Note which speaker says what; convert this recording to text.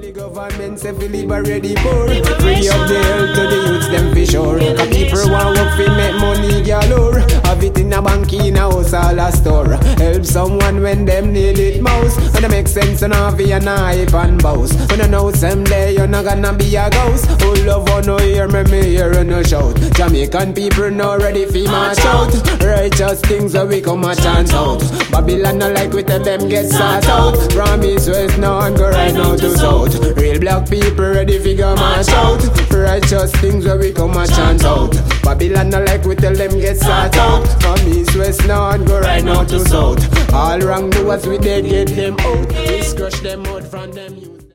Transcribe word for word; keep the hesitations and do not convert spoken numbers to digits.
Speaker 1: the government say fi liberate the poor. Free up the health to the youths them fi sure. Cause people want work fi make money galore. Have it in a bank, in a house, all a store. Help someone when them need it most. When it make sense, you know fi an hype and boast. When you know someday you're not gonna be a ghost. Who love or no hear me, me hear and no shout. Jamaican people now ready fi march out. Righteous things where we come a chant out. Babylon no like we tell them get sort out. From east west now and go right now to south. Real black people ready fi go march out. Righteous things where we come a chant out. Babylon no like we tell them get sort out. From east west now and go right now to south. All wrong doers we they get them out. We crush them out from them.